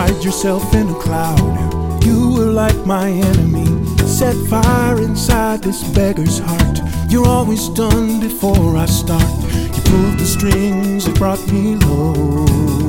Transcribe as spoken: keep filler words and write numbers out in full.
hide yourself in a cloud. You were like my enemy, set fire inside this beggar's heart. You're always done before I start. You pulled the strings that brought me low.